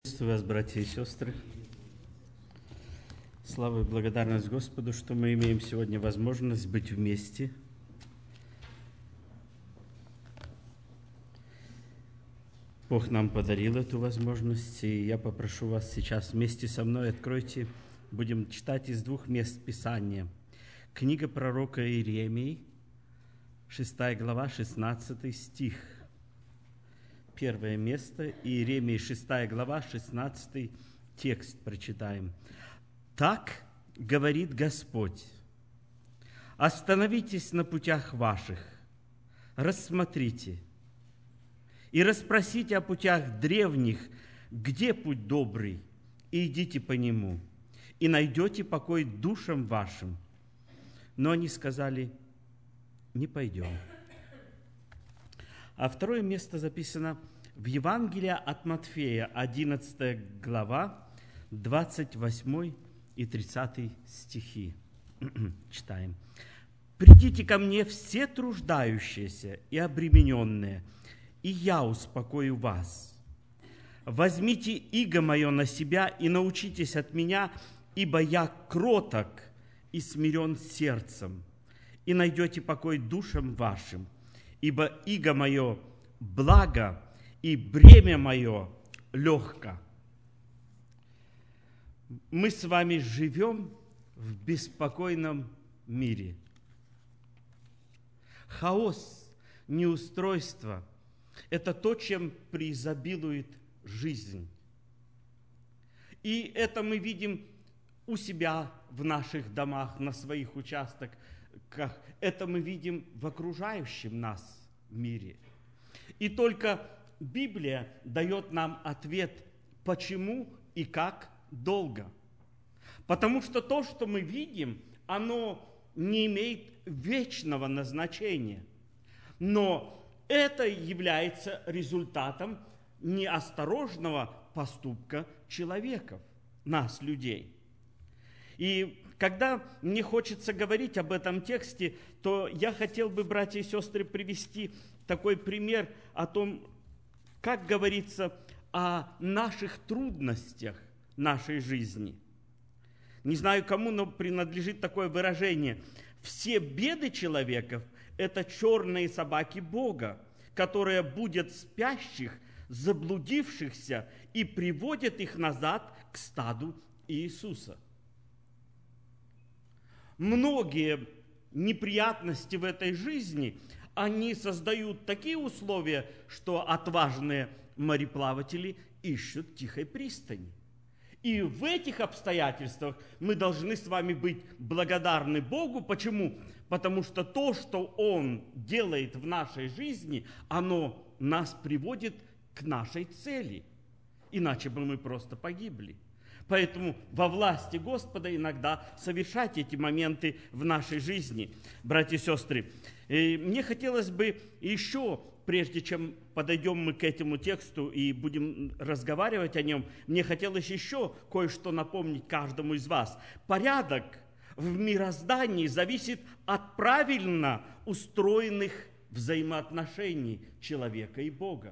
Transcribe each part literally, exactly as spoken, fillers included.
Приветствую вас, братья и сестры. Слава и благодарность Господу, что мы имеем сегодня возможность быть вместе. Бог нам подарил эту возможность, и я попрошу вас сейчас вместе со мной откройте, будем читать из двух мест Писания. Книга пророка Иеремии, шестая глава, шестнадцатый стих. Первое место, Иеремии, шестая глава, шестнадцатый текст прочитаем. «Так говорит Господь, остановитесь на путях ваших, рассмотрите и расспросите о путях древних, где путь добрый, и идите по нему, и найдете покой душам вашим». Но они сказали: «Не пойдем». А второе место записано в Евангелии от Матфея, одиннадцатая глава, двадцать восьмой и тридцатый стихи. Читаем. «Придите ко мне все труждающиеся и обремененные, и я успокою вас. Возьмите иго мое на себя и научитесь от меня, ибо я кроток и смирен сердцем, и найдете покой душам вашим. Ибо иго мое благо, и бремя мое легко». Мы с вами живем в беспокойном мире. Хаос, неустройство – это то, чем преизобилует жизнь. И это мы видим у себя в наших домах, на своих участках. Это мы видим в окружающем нас мире. И только Библия дает нам ответ, почему и как долго. Потому что то, что мы видим, оно не имеет вечного назначения. Но это является результатом неосторожного поступка человеков, нас, людей. И когда мне хочется говорить об этом тексте, то я хотел бы, братья и сестры, привести такой пример о том, как говорится о наших трудностях нашей жизни. Не знаю, кому, но принадлежит такое выражение. Все беды человеков – это черные собаки Бога, которые будят спящих, заблудившихся и приводят их назад к стаду Иисуса. Многие неприятности в этой жизни, они создают такие условия, что отважные мореплаватели ищут тихой пристани. И в этих обстоятельствах мы должны с вами быть благодарны Богу. Почему? Потому что то, что Он делает в нашей жизни, оно нас приводит к нашей цели. Иначе бы мы просто погибли. Поэтому во власти Господа иногда совершать эти моменты в нашей жизни, братья и сестры. И мне хотелось бы еще, прежде чем подойдем мы к этому тексту и будем разговаривать о нем, мне хотелось еще кое-что напомнить каждому из вас. Порядок в мироздании зависит от правильно устроенных взаимоотношений человека и Бога.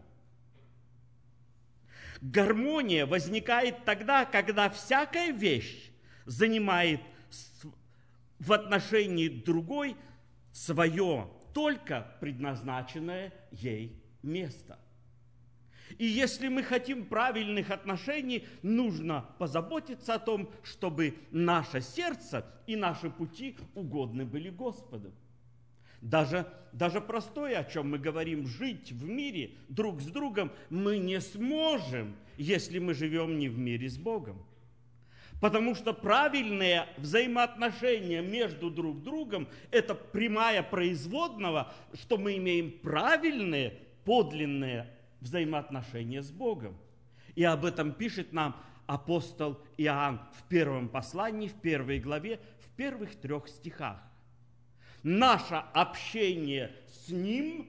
Гармония возникает тогда, когда всякая вещь занимает в отношении другой свое, только предназначенное ей место. И если мы хотим правильных отношений, нужно позаботиться о том, чтобы наше сердце и наши пути угодны были Господу. Даже, даже простое, о чем мы говорим, жить в мире друг с другом, мы не сможем, если мы живем не в мире с Богом. Потому что правильные взаимоотношения между друг другом – это прямая производного, что мы имеем правильные, подлинные взаимоотношения с Богом. И об этом пишет нам апостол Иоанн в первом послании, в первой главе, в первых трех стихах. Наше общение с Ним,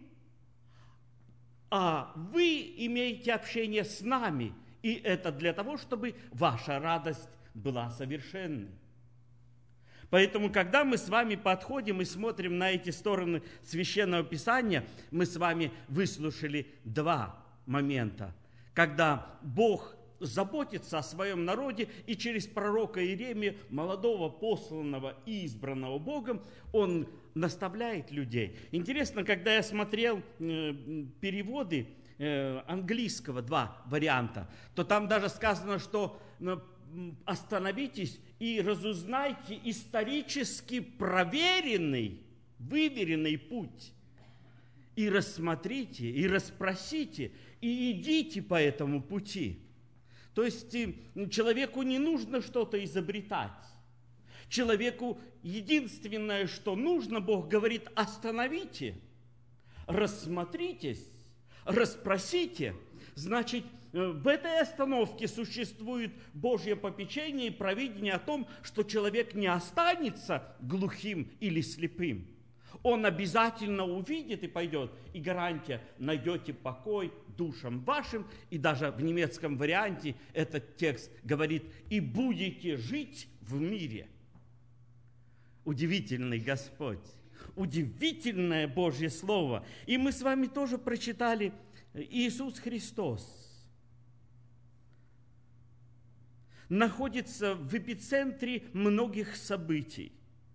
а вы имеете общение с нами. И это для того, чтобы ваша радость была совершенной. Поэтому, когда мы с вами подходим и смотрим на эти стороны Священного Писания, мы с вами выслушали два момента. Когда Бог заботится о своем народе, и через пророка Иеремию, молодого, посланного и избранного Богом, он наставляет людей. Интересно, когда я смотрел переводы английского, два варианта, то там даже сказано, что остановитесь и разузнайте исторически проверенный, выверенный путь. И рассмотрите, и расспросите, и идите по этому пути. То есть человеку не нужно что-то изобретать. Человеку единственное, что нужно, Бог говорит, остановите, рассмотритесь, расспросите. Значит, в этой остановке существует Божье попечение и провидение о том, что человек не останется глухим или слепым. Он обязательно увидит и пойдет. И гарантия: найдете покой душам вашим. И даже в немецком варианте этот текст говорит: и будете жить в мире. Удивительный Господь, удивительное Божье Слово. И мы с вами тоже прочитали: Иисус Христос находится в эпицентре многих событий.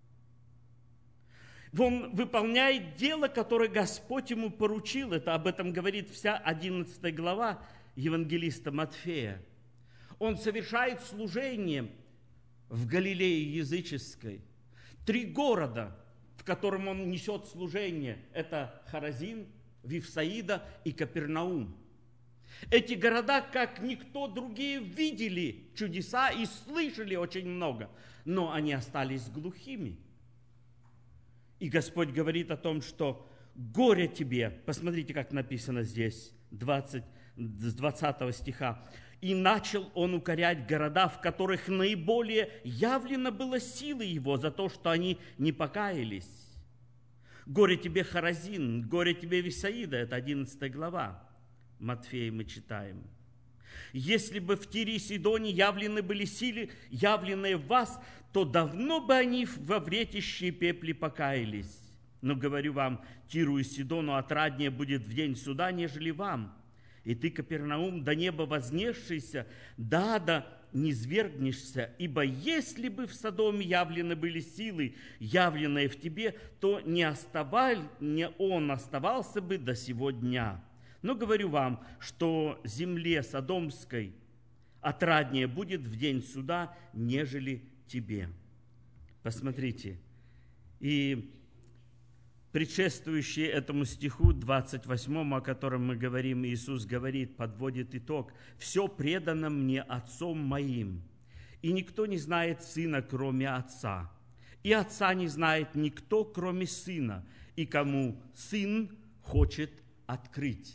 Он выполняет дело, которое Господь ему поручил. Это об этом говорит вся одиннадцатая глава евангелиста Матфея. Он совершает служение в Галилее языческой. Три города, в котором он несет служение, это Хоразин, Вифсаида и Капернаум. Эти города, как никто другие, видели чудеса и слышали очень много, но они остались глухими. И Господь говорит о том, что горе тебе, посмотрите, как написано здесь, двадцать, с двадцатого стиха. И начал он укорять города, в которых наиболее явлено было силы его за то, что они не покаялись. Горе тебе, Хоразин, горе тебе, Вифсаида, это одиннадцатая глава Матфея мы читаем. Если бы в Тире и Сидоне явлены были силы, явленные в вас, то давно бы они во вретище и пепле покаялись. Но говорю вам, Тиру и Сидону отраднее будет в день суда, нежели вам. И ты, Капернаум, до неба вознесшийся, да, да, не свергнешься, ибо если бы в Содоме явлены были силы, явленные в тебе, то не, оставаль, не он оставался бы до сего дня. Но говорю вам, что земле Содомской отраднее будет в день суда, нежели тебе. Посмотрите. И предшествующий этому стиху, двадцать восьмому, о котором мы говорим, Иисус говорит, подводит итог: «Все предано мне Отцом моим, и никто не знает Сына, кроме Отца, и Отца не знает никто, кроме Сына, и кому Сын хочет открыть».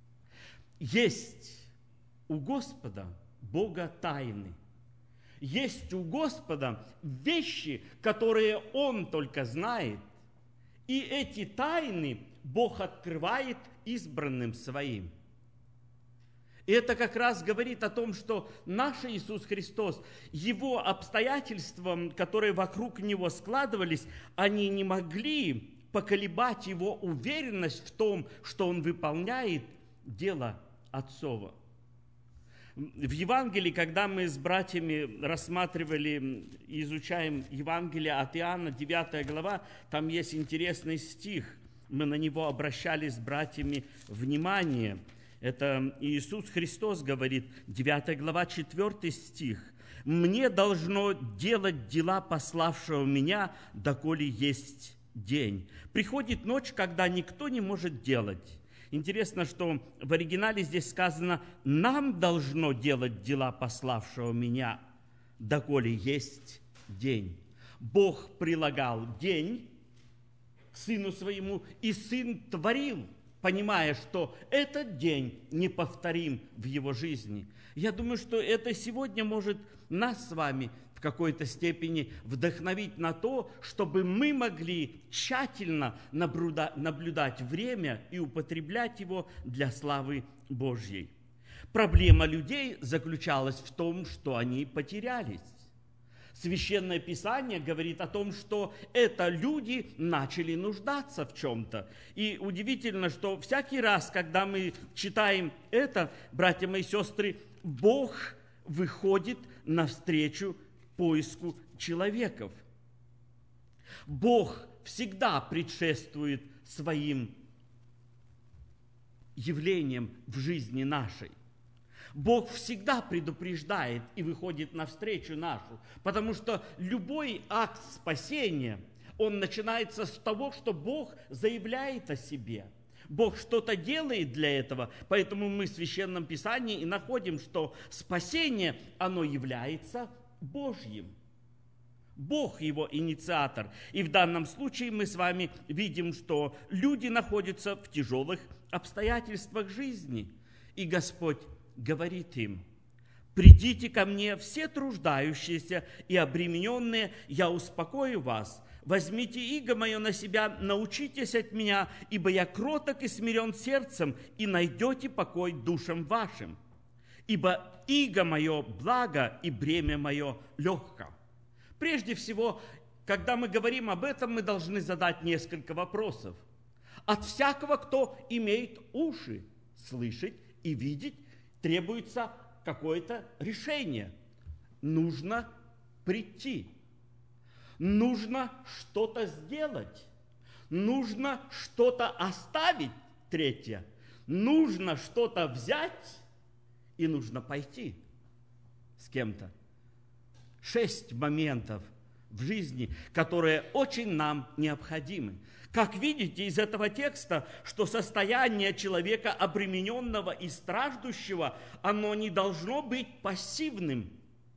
Есть у Господа Бога тайны. Есть у Господа вещи, которые Он только знает. И эти тайны Бог открывает избранным Своим. И это как раз говорит о том, что наш Иисус Христос, Его обстоятельства, которые вокруг Него складывались, они не могли поколебать Его уверенность в том, что Он выполняет дело Отцово. В Евангелии, когда мы с братьями рассматривали и изучаем Евангелие от Иоанна, девятая глава, там есть интересный стих. Мы на него обращались с братьями внимание. Это Иисус Христос говорит, девятая глава, четвёртый стих. «Мне должно делать дела пославшего меня, доколе есть день. Приходит ночь, когда никто не может делать». Интересно, что в оригинале здесь сказано: «Нам должно делать дела пославшего меня, доколе есть день». Бог прилагал день к Сыну Своему, и Сын творил, понимая, что этот день неповторим в Его жизни. Я думаю, что это сегодня может нас с вами в какой-то степени вдохновить на то, чтобы мы могли тщательно наблюдать время и употреблять его для славы Божьей. Проблема людей заключалась в том, что они потерялись. Священное Писание говорит о том, что это люди начали нуждаться в чем-то. И удивительно, что всякий раз, когда мы читаем это, братья мои сестры, Бог выходит навстречу поиску человеков. Бог всегда предшествует своим явлениям в жизни нашей. Бог всегда предупреждает и выходит навстречу нашу, потому что любой акт спасения, он начинается с того, что Бог заявляет о себе. Бог что-то делает для этого, поэтому мы в Священном Писании и находим, что спасение, оно является Божьим. Бог его инициатор. И в данном случае мы с вами видим, что люди находятся в тяжелых обстоятельствах жизни. И Господь говорит им: «Придите ко мне, все труждающиеся и обремененные, я успокою вас. Возьмите иго мое на себя, научитесь от меня, ибо я кроток и смирен сердцем, и найдете покой душам вашим. Ибо иго мое благо, и бремя мое легко». Прежде всего, когда мы говорим об этом, мы должны задать несколько вопросов. От всякого, кто имеет уши, слышать и видеть, требуется какое-то решение. Нужно прийти. Нужно что-то сделать. Нужно что-то оставить. Третье. Нужно что-то взять и нужно пойти с кем-то. Шесть моментов в жизни, которые очень нам необходимы. Как видите из этого текста, что состояние человека, обремененного и страждущего, оно не должно быть пассивным.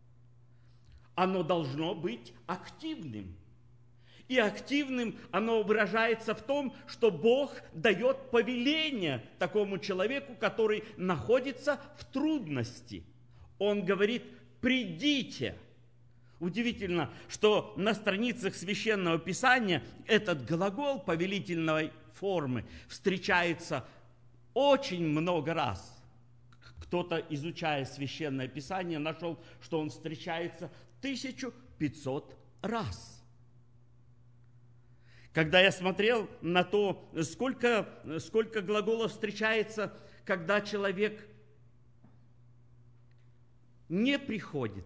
Оно должно быть активным. И активным оно выражается в том, что Бог дает повеление такому человеку, который находится в трудности. Он говорит: «Придите». Удивительно, что на страницах Священного Писания этот глагол повелительной формы встречается очень много раз. Кто-то, изучая Священное Писание, нашел, что он встречается тысячу пятьсот раз. Когда я смотрел на то, сколько, сколько глаголов встречается, когда человек не приходит.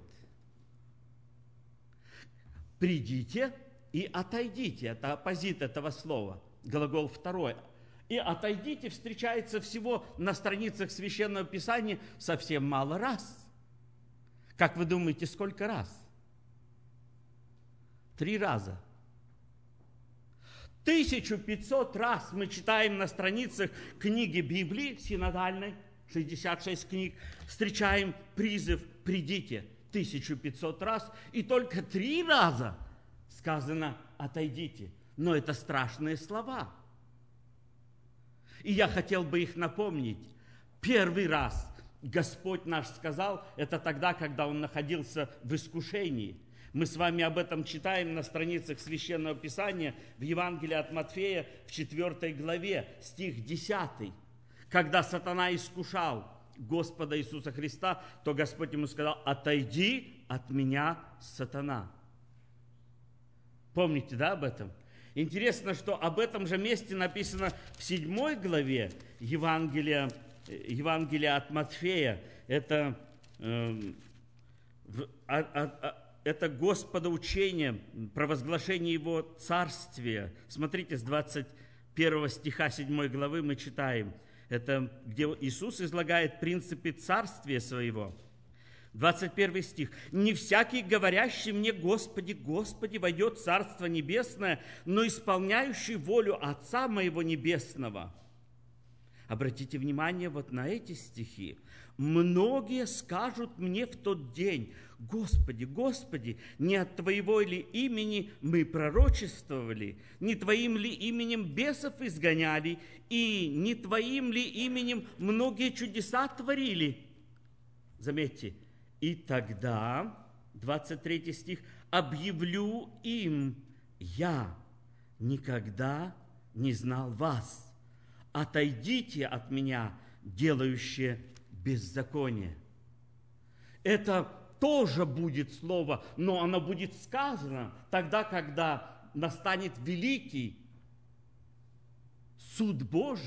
«Придите и отойдите» – это оппозит этого слова, глагол второй. И «отойдите» встречается всего на страницах Священного Писания совсем мало раз. Как вы думаете, сколько раз? Три раза. тысячу пятьсот раз мы читаем на страницах книги Библии, синодальной, шестьдесят шесть книг, встречаем призыв «придите». тысячу пятьсот раз, и только три раза сказано «отойдите». Но это страшные слова. И я хотел бы их напомнить. Первый раз Господь наш сказал, это тогда, когда Он находился в искушении. Мы с вами об этом читаем на страницах Священного Писания в Евангелии от Матфея в четвёртой главе, стих десятый. Когда сатана искушал Господа Иисуса Христа, то Господь ему сказал: «Отойди от меня, сатана». Помните, да, об этом? Интересно, что об этом же месте написано в седьмой главе Евангелия, Евангелия от Матфея. Это, э, в, а, а, это Господа учение, провозглашение Его царствия. Смотрите, с двадцать первого стиха седьмой главы мы читаем. Это где Иисус излагает принципы царствия своего. двадцать первый стих. «Не всякий, говорящий мне: Господи, Господи, войдет в Царство Небесное, но исполняющий волю Отца моего Небесного». Обратите внимание вот на эти стихи. «Многие скажут мне в тот день: Господи, Господи, не от Твоего ли имени мы пророчествовали, не Твоим ли именем бесов изгоняли, и не Твоим ли именем многие чудеса творили?» Заметьте, «И тогда», двадцать третий стих, «объявлю им: я никогда не знал вас. Отойдите от меня, делающие беззаконие». Это тоже будет слово, но оно будет сказано тогда, когда настанет великий суд Божий,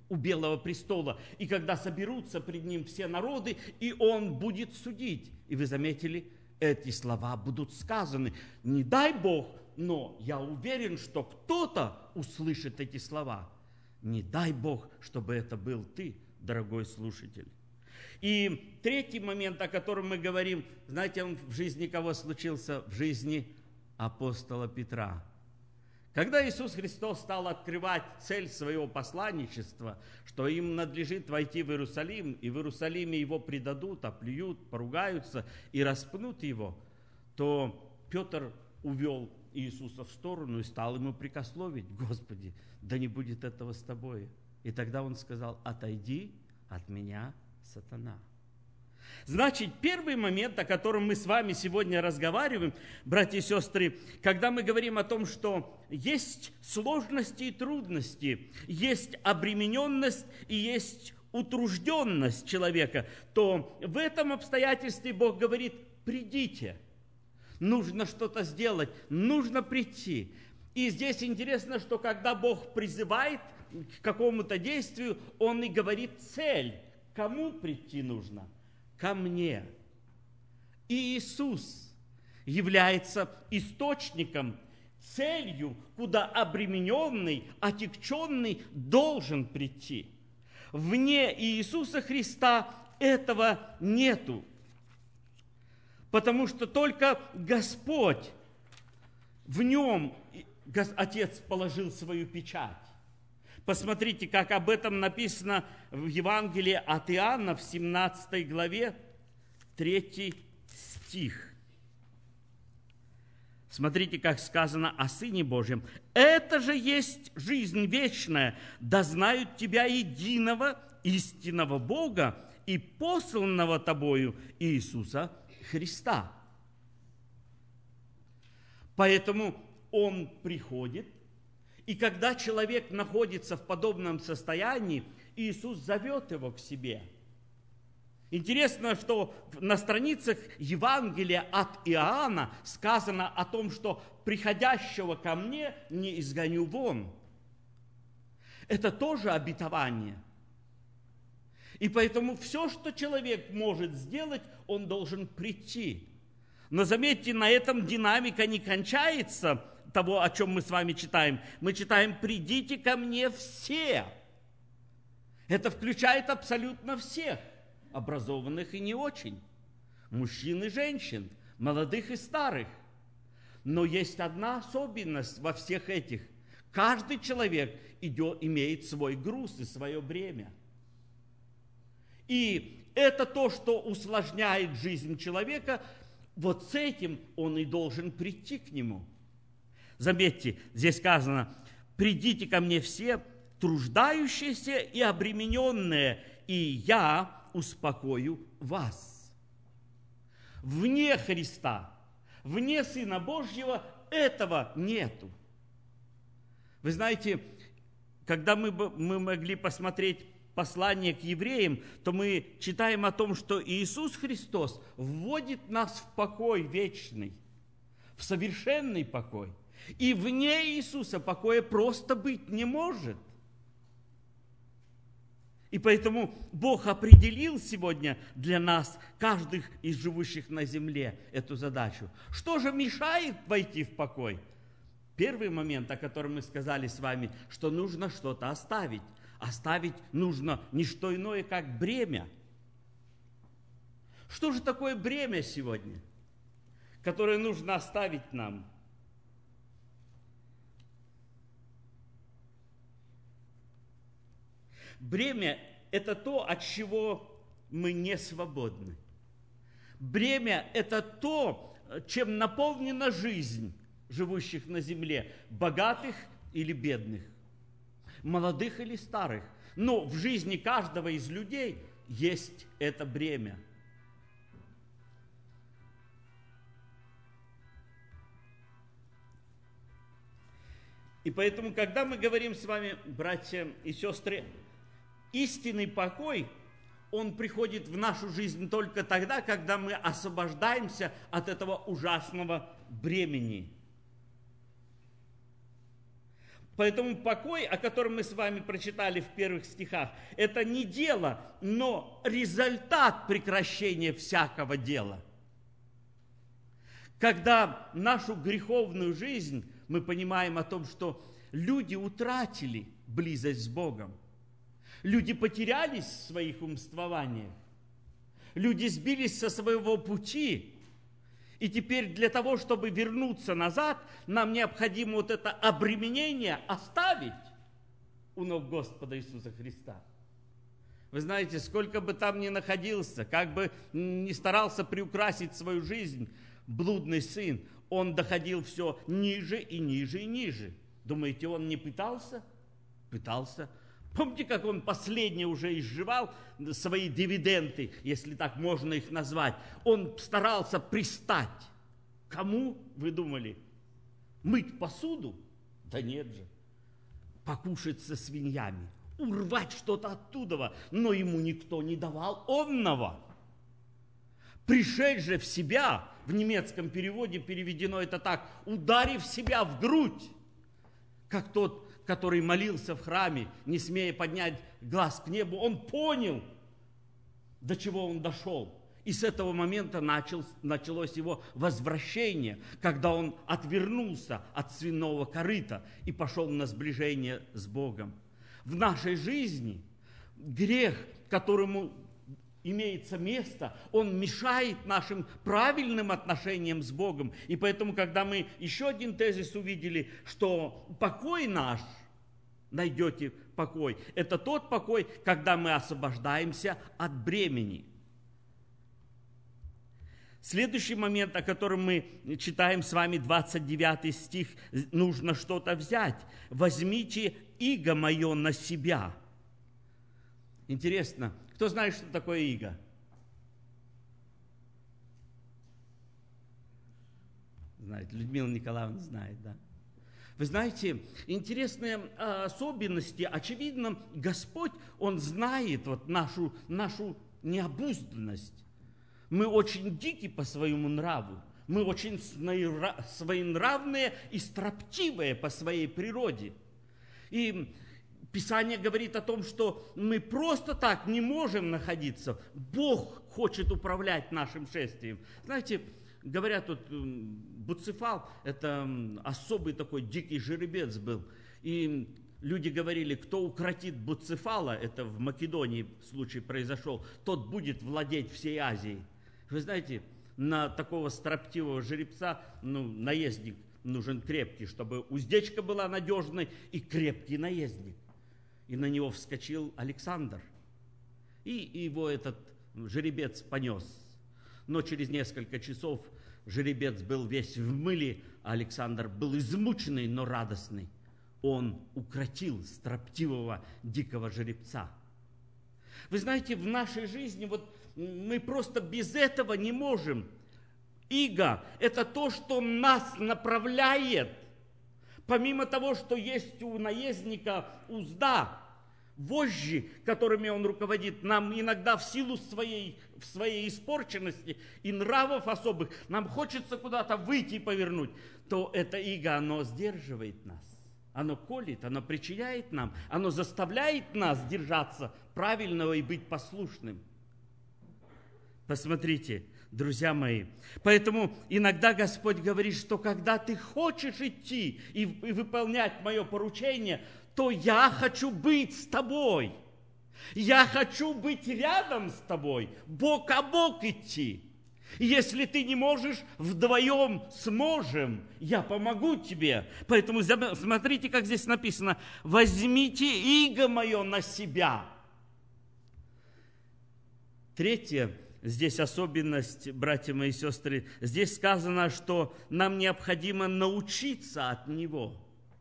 у Белого престола, и когда соберутся пред Ним все народы, и Он будет судить. И вы заметили, эти слова будут сказаны. Не дай Бог, но я уверен, что кто-то услышит эти слова. Не дай Бог, чтобы это был ты, дорогой слушатель. И третий момент, о котором мы говорим, знаете, он в жизни кого случился? В жизни апостола Петра. Когда Иисус Христос стал открывать цель своего посланничества, что им надлежит войти в Иерусалим, и в Иерусалиме его предадут, оплюют, поругаются и распнут его, то Петр увел Иисуса в сторону и стал ему прикословить: «Господи, да не будет этого с тобой». И тогда он сказал: «Отойди от меня, сатана». Значит, первый момент, о котором мы с вами сегодня разговариваем, братья и сестры, когда мы говорим о том, что есть сложности и трудности, есть обремененность и есть утружденность человека, то в этом обстоятельстве Бог говорит: придите, нужно что-то сделать, нужно прийти. И здесь интересно, что когда Бог призывает к какому-то действию, Он и говорит цель, кому прийти нужно. Ко мне. И Иисус является источником, целью, куда обремененный, отягченный должен прийти. Вне Иисуса Христа этого нету. Потому что только Господь, в Нем Отец положил свою печать. Посмотрите, как об этом написано в Евангелии от Иоанна в семнадцатой главе, третий стих. Смотрите, как сказано о Сыне Божьем. «Это же есть жизнь вечная, да знают Тебя единого, истинного Бога и посланного Тобою Иисуса Христа». Поэтому Он приходит, и когда человек находится в подобном состоянии, Иисус зовет его к себе. Интересно, что на страницах Евангелия от Иоанна сказано о том, что приходящего ко мне не изгоню вон. Это тоже обетование. И поэтому все, что человек может сделать, он должен прийти. Но заметьте, на этом динамика не кончается того, о чем мы с вами читаем. Мы читаем: «Придите ко мне все». Это включает абсолютно всех, образованных и не очень, мужчин и женщин, молодых и старых. Но есть одна особенность во всех этих. Каждый человек идет, имеет свой груз и свое бремя. И это то, что усложняет жизнь человека. Вот с этим он и должен прийти к нему. Заметьте, здесь сказано: «Придите ко мне все труждающиеся и обремененные, и я успокою вас». Вне Христа, вне Сына Божьего этого нету. Вы знаете, когда мы, мы могли посмотреть послание к евреям, то мы читаем о том, что Иисус Христос вводит нас в покой вечный, в совершенный покой. И вне Иисуса покоя просто быть не может. И поэтому Бог определил сегодня для нас, каждых из живущих на земле, эту задачу. Что же мешает войти в покой? Первый момент, о котором мы сказали с вами, что нужно что-то оставить. Оставить нужно не что иное, как бремя. Что же такое бремя сегодня, которое нужно оставить нам? Бремя – это то, от чего мы не свободны. Бремя – это то, чем наполнена жизнь живущих на земле, богатых или бедных, молодых или старых. Но в жизни каждого из людей есть это бремя. И поэтому, когда мы говорим с вами, братья и сестры, истинный покой, он приходит в нашу жизнь только тогда, когда мы освобождаемся от этого ужасного бремени. Поэтому покой, о котором мы с вами прочитали в первых стихах, это не дело, но результат прекращения всякого дела. Когда нашу греховную жизнь, мы понимаем о том, что люди утратили близость с Богом. Люди потерялись в своих умствованиях. Люди сбились со своего пути. И теперь для того, чтобы вернуться назад, нам необходимо вот это обременение оставить у ног Господа Иисуса Христа. Вы знаете, сколько бы там ни находился, как бы ни старался приукрасить свою жизнь, блудный сын, он доходил все ниже и ниже и ниже. Думаете, он не пытался? Пытался. Помните, как он последний уже изживал свои дивиденды, если так можно их назвать? Он старался пристать. Кому, вы думали? Мыть посуду? Да нет же. Покушать со свиньями, урвать что-то оттуда, но ему никто не давал онного. Пришедший же в себя, в немецком переводе переведено это так, ударив себя в грудь, как тот, который молился в храме, не смея поднять глаз к небу, он понял, до чего он дошел. И с этого момента начал, началось его возвращение, когда он отвернулся от свиного корыта и пошел на сближение с Богом. В нашей жизни грех, которому имеется место, он мешает нашим правильным отношениям с Богом. И поэтому, когда мы еще один тезис увидели, что покой наш, найдете покой, это тот покой, когда мы освобождаемся от бремени. Следующий момент, о котором мы читаем с вами, двадцать девятый стих, нужно что-то взять. «Возьмите иго мое на себя». Интересно, кто знает, что такое иго? Знает, Людмила Николаевна знает, да. Вы знаете, интересные особенности, очевидно, Господь, Он знает вот нашу, нашу необузданность. Мы очень дики по своему нраву, мы очень своенравные и строптивые по своей природе. И Писание говорит о том, что мы просто так не можем находиться. Бог хочет управлять нашим шествием. Знаете, говорят, тут Буцефал, это особый такой дикий жеребец был. И люди говорили, кто укротит Буцефала, это в Македонии случай произошел, тот будет владеть всей Азией. Вы знаете, на такого строптивого жеребца, ну, наездник нужен крепкий, чтобы уздечка была надежной и крепкий наездник. И на него вскочил Александр. И его этот жеребец понес. Но через несколько часов жеребец был весь в мыле, а Александр был измученный, но радостный. Он укротил строптивого дикого жеребца. Вы знаете, в нашей жизни вот мы просто без этого не можем. Иго – это то, что нас направляет. Помимо того, что есть у наездника узда, вожжи, которыми он руководит, нам иногда в силу своей, в своей испорченности и нравов особых, нам хочется куда-то выйти и повернуть, то это иго, оно сдерживает нас. Оно колет, оно причиняет нам, оно заставляет нас держаться правильного и быть послушным. Посмотрите, друзья мои. Поэтому иногда Господь говорит, что когда ты хочешь идти и, и выполнять мое поручение, то я хочу быть с тобой. Я хочу быть рядом с тобой, бок о бок идти. И если ты не можешь, вдвоем сможем, я помогу тебе. Поэтому смотрите, как здесь написано, возьмите иго мое на себя. Третье. Здесь особенность, братья мои и сестры, здесь сказано, что нам необходимо научиться от Него.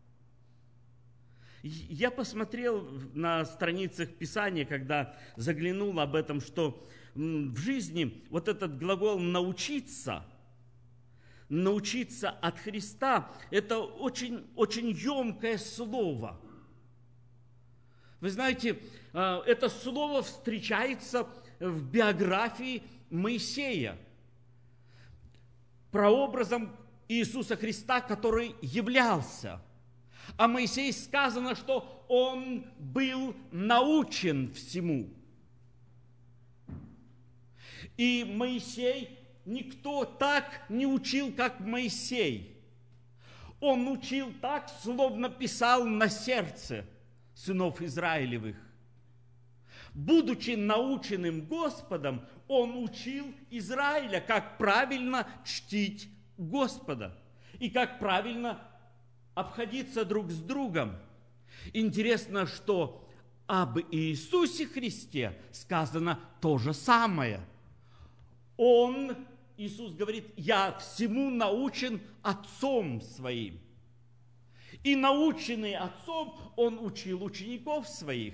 Я посмотрел на страницах Писания, когда заглянул об этом, что в жизни вот этот глагол «научиться», «научиться от Христа» – это очень, очень емкое слово. Вы знаете, это слово встречается в биографии Моисея, прообразом Иисуса Христа, который являлся. А Моисей сказано, что он был научен всему. И Моисей, никто так не учил, как Моисей. Он учил так, словно писал на сердце сынов Израилевых. Будучи наученным Господом, он учил Израиля, как правильно чтить Господа и как правильно обходиться друг с другом. Интересно, что об Иисусе Христе сказано то же самое. Он, Иисус говорит, я всему научен Отцом Своим. И наученный Отцом, Он учил учеников Своих.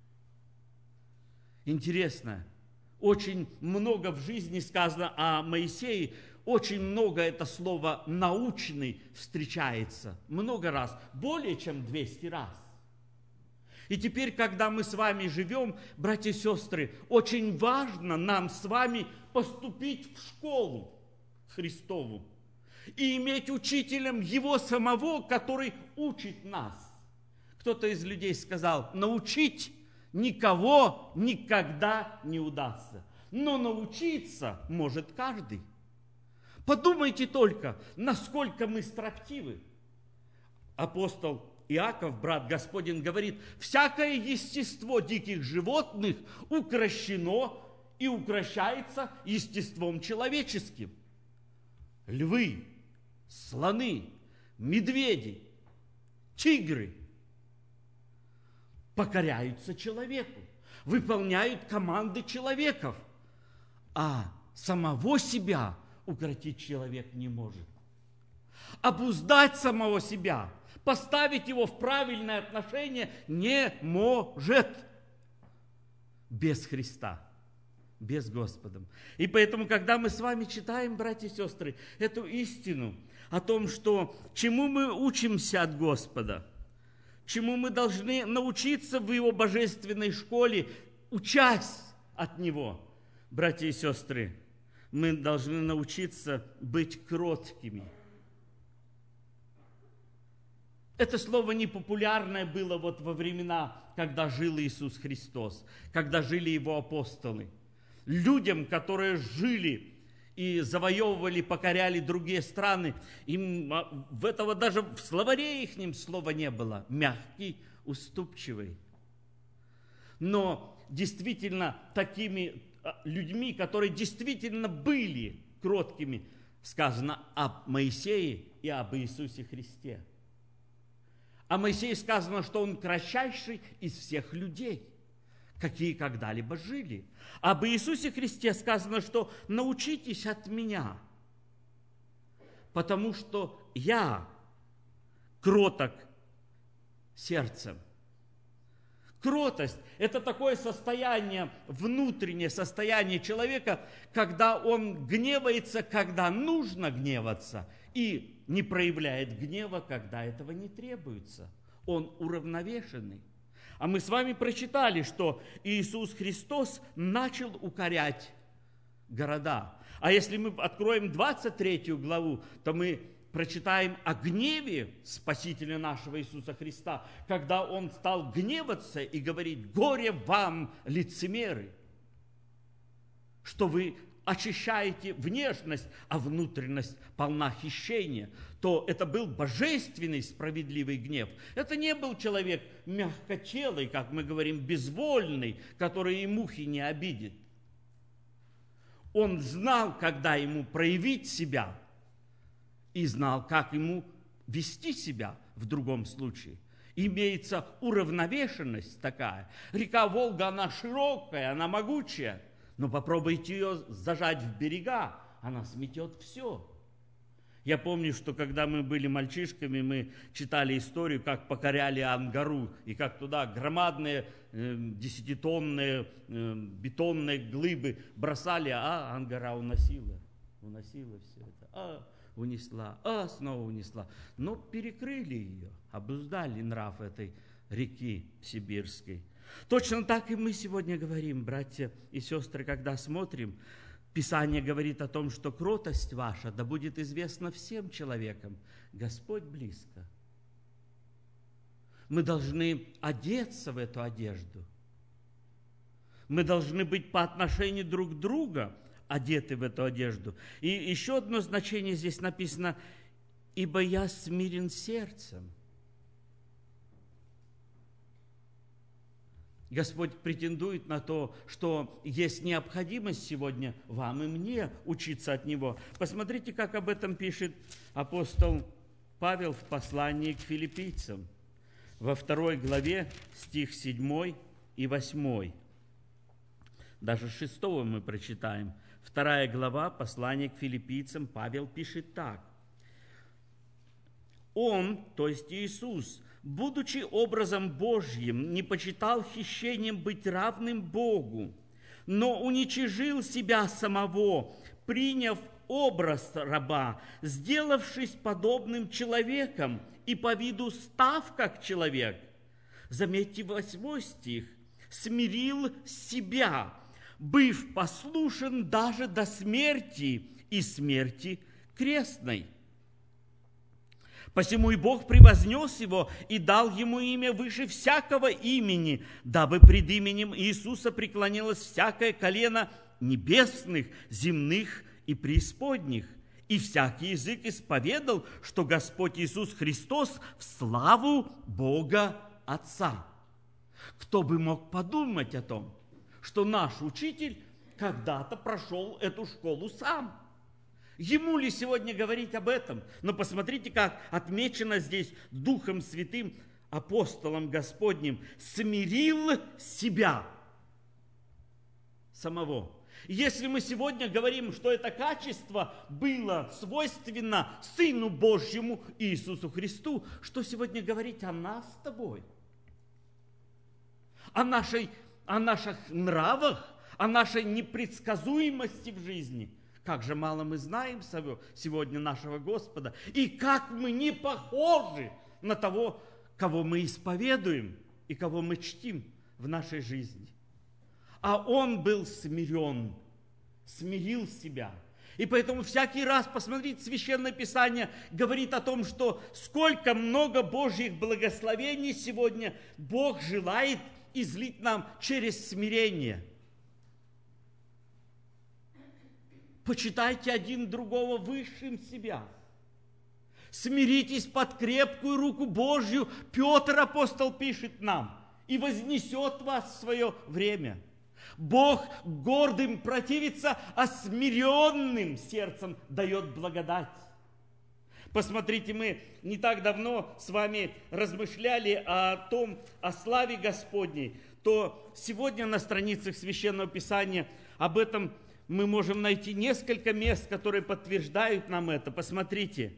Интересно, очень много в жизни сказано о Моисее, очень много это слово «научный» встречается, много раз, более чем двести раз. И теперь, когда мы с вами живем, братья и сестры, очень важно нам с вами поступить в школу Христову и иметь учителем Его самого, который учит нас. Кто-то из людей сказал, научить никого никогда не удастся, но научиться может каждый. Подумайте только, насколько мы строптивы. Апостол Иаков, брат Господень, говорит, всякое естество диких животных укращено и укращается естеством человеческим. Львы, слоны, медведи, тигры покоряются человеку, выполняют команды человеков, а самого себя укротить человек не может. Обуздать самого себя, поставить его в правильное отношение не может без Христа, без Господа. И поэтому, когда мы с вами читаем, братья и сестры, эту истину о том, что чему мы учимся от Господа, чему мы должны научиться в Его божественной школе, учась от Него, братья и сестры, мы должны научиться быть кроткими. Это слово непопулярное было вот во времена, когда жил Иисус Христос, когда жили Его апостолы. Людям, которые жили и завоевывали, покоряли другие страны, им в этого даже в словаре ихнем слова не было. Мягкий, уступчивый. Но действительно такими людьми, которые действительно были кроткими, сказано об Моисее и об Иисусе Христе. О Моисее сказано, что он кратчайший из всех людей, какие когда-либо жили. Об Иисусе Христе сказано, что научитесь от меня, потому что я кроток сердцем. Кротость – это такое состояние, внутреннее состояние человека, когда он гневается, когда нужно гневаться, и не проявляет гнева, когда этого не требуется. Он уравновешенный. А мы с вами прочитали, что Иисус Христос начал укорять города. А если мы откроем двадцать третью главу, то мы прочитаем о гневе Спасителя нашего Иисуса Христа, когда Он стал гневаться и говорить: «Горе вам, лицемеры, что вы очищаете внешность, а внутренность полна хищения», то это был божественный справедливый гнев. Это не был человек мягкотелый, как мы говорим, безвольный, который и мухи не обидит. Он знал, когда ему проявить себя, и знал, как ему вести себя в другом случае. Имеется уравновешенность такая. Река Волга, она широкая, она могучая, но попробуйте ее зажать в берега, она сметет все. Я помню, что когда мы были мальчишками, мы читали историю, как покоряли Ангару, и как туда громадные э, десятитонные э, бетонные глыбы бросали, а Ангара уносила, уносила все это, а унесла, а снова унесла. Но перекрыли ее, обуздали нрав этой реки сибирской. Точно так и мы сегодня говорим, братья и сестры, когда смотрим. Писание говорит о том, что кротость ваша да будет известна всем человекам. Господь близко. мы должны одеться в эту одежду. Мы должны быть по отношению друг к другу одеты в эту одежду. И еще одно значение здесь написано: «Ибо я смирен сердцем». Господь претендует на то, что есть необходимость сегодня вам и мне учиться от Него. Посмотрите, как об этом пишет апостол Павел в послании к филиппийцам. Во второй главе, стих седьмой и восьмой. Даже шестого мы прочитаем. Вторая глава, послание к филиппийцам, Павел пишет так. Он, то есть Иисус, будучи образом Божьим, не почитал хищением быть равным Богу, но уничижил себя самого, приняв образ раба, сделавшись подобным человеком и по виду став как человек. Заметьте восьмой стих. Смирил себя, быв послушен даже до смерти и смерти крестной. Посему и Бог превознес его и дал ему имя выше всякого имени, дабы пред именем Иисуса преклонилось всякое колено небесных, земных и преисподних, и всякий язык исповедал, что Господь Иисус Христос в славу Бога Отца. Кто бы мог подумать о том, что наш учитель когда-то прошел эту школу сам? Ему ли сегодня говорить об этом? Но посмотрите, как отмечено здесь Духом Святым, апостолом Господним: смирил себя самого. Если мы сегодня говорим, что это качество было свойственно Сыну Божьему Иисусу Христу, что сегодня говорить о нас с тобой? О, нашей, о наших нравах, о нашей непредсказуемости в жизни. Как же мало мы знаем сегодня нашего Господа, и как мы не похожи на того, кого мы исповедуем и кого мы чтим в нашей жизни. А Он был смирен, смирил себя. И поэтому всякий раз, посмотрите, Священное Писание говорит о том, что сколько много Божьих благословений сегодня Бог желает излить нам через смирение. Почитайте один другого высшим себя. Смиритесь под крепкую руку Божью, Петр апостол пишет нам, и вознесет вас в свое время. Бог гордым противится, а смиренным сердцем дает благодать. Посмотрите, мы не так давно с вами размышляли о том, о славе Господней, то сегодня на страницах Священного Писания об этом мы можем найти несколько мест, которые подтверждают нам это. Посмотрите.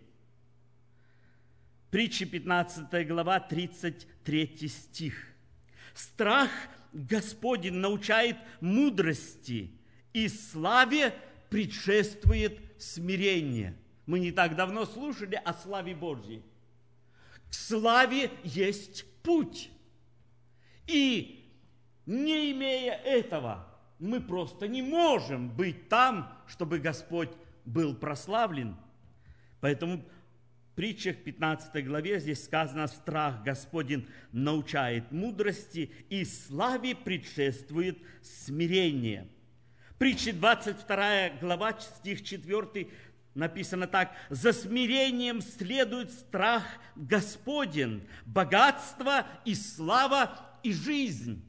Притчи пятнадцатая глава, тридцать третий стих. Страх Господень научает мудрости, и славе предшествует смирение. Мы не так давно слушали о славе Божьей. К славе есть путь. И не имея этого, мы просто не можем быть там, чтобы Господь был прославлен. Поэтому в притчах пятнадцатой главе здесь сказано: страх Господень научает мудрости, и славе предшествует смирение. Притчи двадцать вторая глава, стих четвёртый, написано так: за смирением следует страх Господень, богатство и слава и жизнь.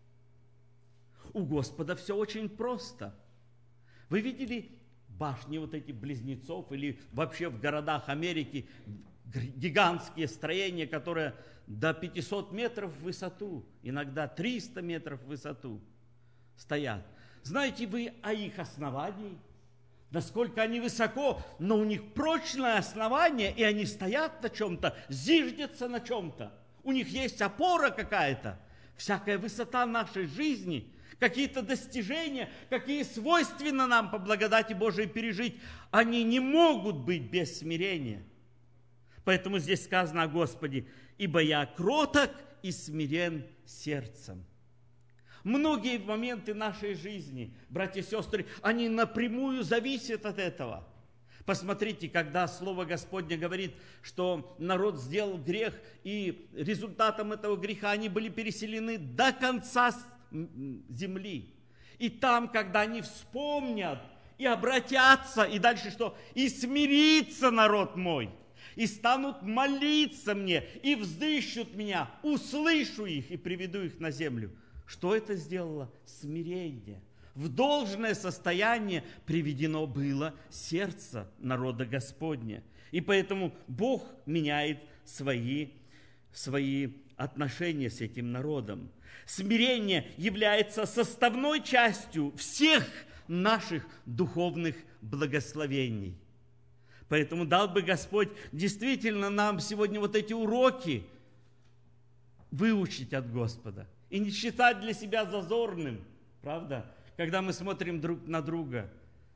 У Господа все очень просто. Вы видели башни вот эти близнецов или вообще в городах Америки гигантские строения, которые до пятисот метров в высоту, иногда триста метров в высоту стоят. Знаете вы о их основании? Насколько они высоко, но у них прочное основание, и они стоят на чем-то, зиждятся на чем-то. У них есть опора какая-то. Всякая высота нашей жизни, какие-то достижения, какие свойственно нам по благодати Божией пережить, они не могут быть без смирения. Поэтому здесь сказано о Господе: ибо я кроток и смирен сердцем. Многие моменты нашей жизни, братья и сестры, они напрямую зависят от этого. Посмотрите, когда Слово Господне говорит, что народ сделал грех, и результатом этого греха они были переселены до конца земли. И там, когда они вспомнят и обратятся, и дальше что? И смирится народ мой, и станут молиться мне, и вздыщут меня, услышу их и приведу их на землю. Что это сделало? Смирение. В должное состояние приведено было сердце народа Господня. И поэтому Бог меняет свои, свои отношения с этим народом. Смирение является составной частью всех наших духовных благословений. Поэтому дал бы Господь действительно нам сегодня вот эти уроки выучить от Господа и не считать для себя зазорным, правда? Когда мы смотрим друг на друга,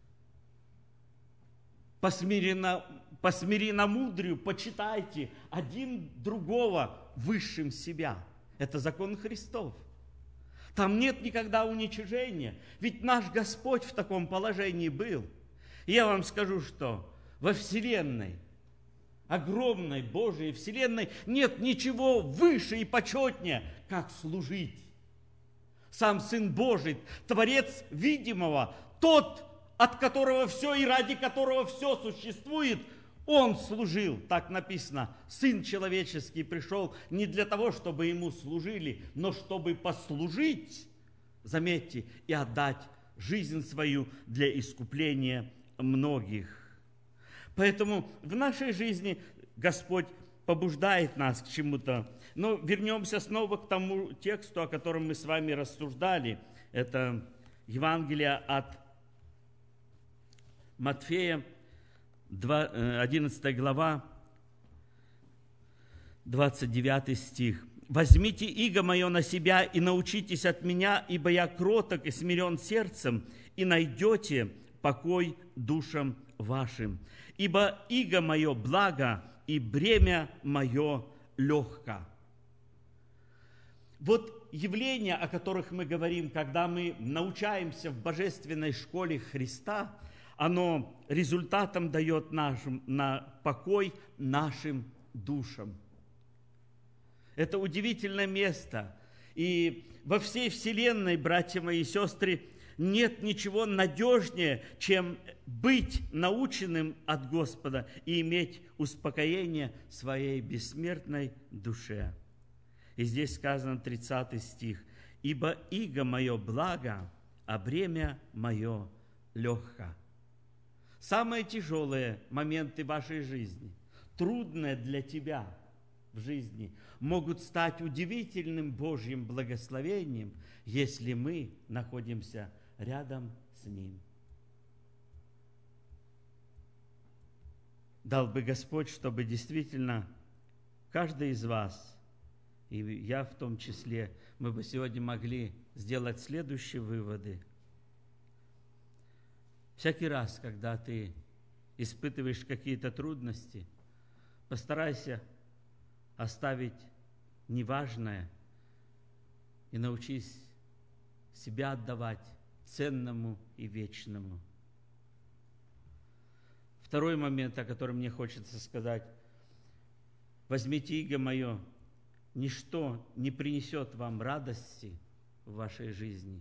по смиренномудрию почитайте один другого высшим себя. Это закон Христов. Там нет никогда уничижения. Ведь наш Господь в таком положении был. И я вам скажу, что во Вселенной, огромной Божией Вселенной, нет ничего выше и почетнее, как служить. Сам Сын Божий, Творец видимого, тот, от которого все и ради которого все существует, Он служил, так написано. Сын человеческий пришел не для того, чтобы Ему служили, но чтобы послужить, заметьте, и отдать жизнь свою для искупления многих. Поэтому в нашей жизни Господь побуждает нас к чему-то. Но вернемся снова к тому тексту, о котором мы с вами рассуждали. Это Евангелие от Матфея, одиннадцатая глава, двадцать девятый стих. «Возьмите иго мое на себя и научитесь от меня, ибо я кроток и смирен сердцем, и найдете покой душам вашим. Ибо иго мое благо, и бремя мое легко». Вот явления, о которых мы говорим, когда мы научаемся в божественной школе Христа, оно результатом дает нашим, на покой нашим душам. Это удивительное место. И во всей вселенной, братья мои и сестры, нет ничего надежнее, чем быть наученным от Господа и иметь успокоение своей бессмертной душе. И здесь сказано тридцатый стих. «Ибо иго мое благо, а бремя мое легко». Самые тяжелые моменты вашей жизни, трудные для тебя в жизни, могут стать удивительным Божьим благословением, если мы находимся рядом с Ним. Дал бы Господь, чтобы действительно каждый из вас, и я в том числе, мы бы сегодня могли сделать следующие выводы. Всякий раз, когда ты испытываешь какие-то трудности, постарайся оставить неважное и научись себя отдавать ценному и вечному. Второй момент, о котором мне хочется сказать. Возьмите иго мое, ничто не принесет вам радости в вашей жизни,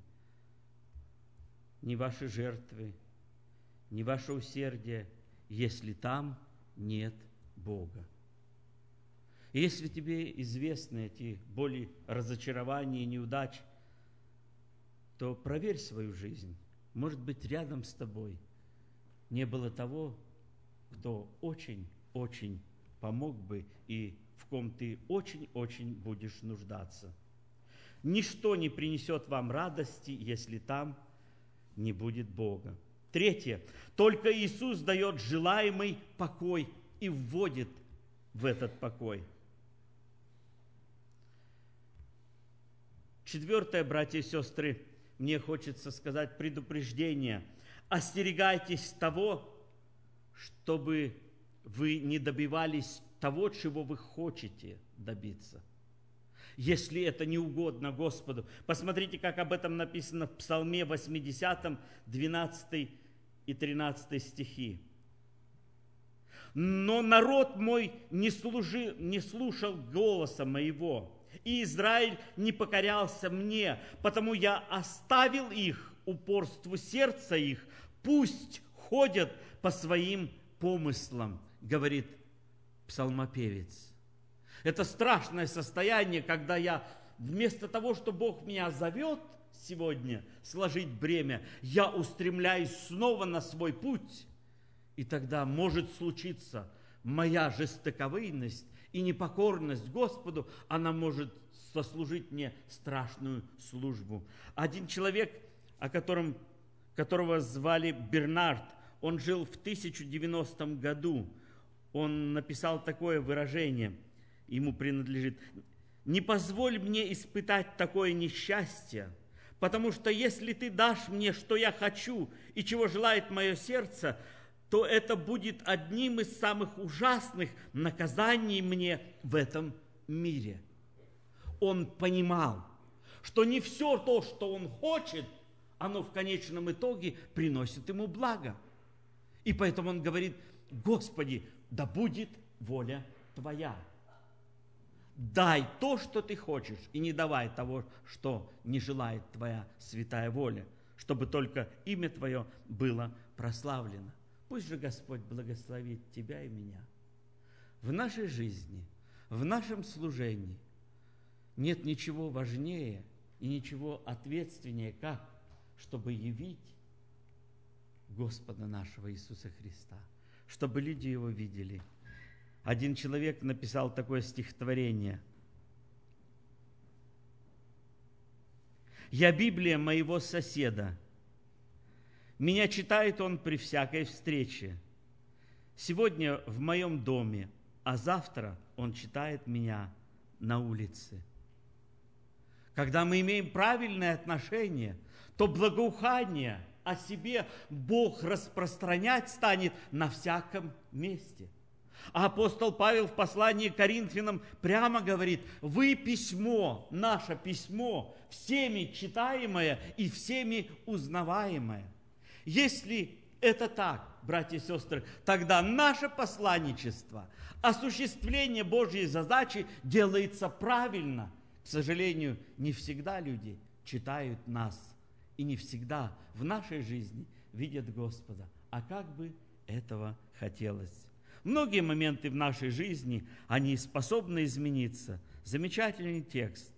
ни ваши жертвы, ни ваше усердие, если там нет Бога. И если тебе известны эти боли, разочарования и неудачи, то проверь свою жизнь. Может быть, рядом с тобой не было того, кто очень-очень помог бы и в ком ты очень-очень будешь нуждаться. Ничто не принесет вам радости, если там не будет Бога. Третье. Только Иисус дает желаемый покой и вводит в этот покой. Четвертое, братья и сестры, мне хочется сказать предупреждение. Остерегайтесь того, чтобы вы не добивались того, чего вы хотите добиться. Если это не угодно Господу. Посмотрите, как об этом написано в Псалме восьмидесятом, двенадцатый и тринадцатый стихи. Но народ мой не, служил, не слушал голоса моего, и Израиль не покорялся мне, потому я оставил их упорству сердца их, пусть ходят по своим помыслам, говорит псалмопевец. Это страшное состояние, когда я вместо того, что Бог меня зовет сегодня сложить бремя, я устремляюсь снова на свой путь. И тогда может случиться моя жестоковыйность и непокорность Господу, она может сослужить мне страшную службу. Один человек, о котором, которого звали Бернард, он жил в тысяча девяностом году. Он написал такое выражение, ему принадлежит: «Не позволь мне испытать такое несчастье, потому что если ты дашь мне, что я хочу и чего желает мое сердце, то это будет одним из самых ужасных наказаний мне в этом мире». Он понимал, что не все то, что он хочет, оно в конечном итоге приносит ему благо. И поэтому он говорит: «Господи, да будет воля Твоя». Дай то, что Ты хочешь, и не давай того, что не желает Твоя святая воля, чтобы только имя Твое было прославлено. Пусть же Господь благословит тебя и меня. В нашей жизни, в нашем служении нет ничего важнее и ничего ответственнее, как чтобы явить Господа нашего Иисуса Христа, чтобы люди Его видели. Один человек написал такое стихотворение: «Я Библия моего соседа, меня читает он при всякой встрече. Сегодня в моем доме, а завтра он читает меня на улице». Когда мы имеем правильное отношение, то благоухание о себе Бог распространять станет на всяком месте. А апостол Павел в послании к Коринфянам прямо говорит: «Вы письмо, наше письмо, всеми читаемое и всеми узнаваемое». Если это так, братья и сестры, тогда наше посланничество, осуществление Божьей задачи делается правильно. К сожалению, не всегда люди читают нас, и не всегда в нашей жизни видят Господа. А как бы этого хотелось. Многие моменты в нашей жизни, они способны измениться. Замечательный текст.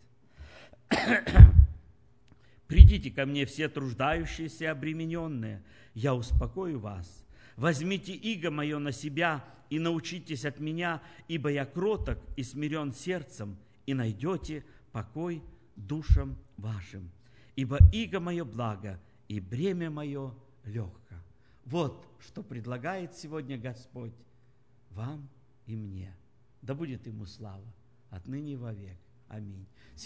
«Придите ко мне все труждающиеся и обремененные, я успокою вас. Возьмите иго мое на себя и научитесь от меня, ибо я кроток и смирен сердцем, и найдете покой душам вашим. Ибо иго мое благо, и бремя мое легко». Вот что предлагает сегодня Господь вам и мне. Да будет Ему слава отныне и вовек. Аминь.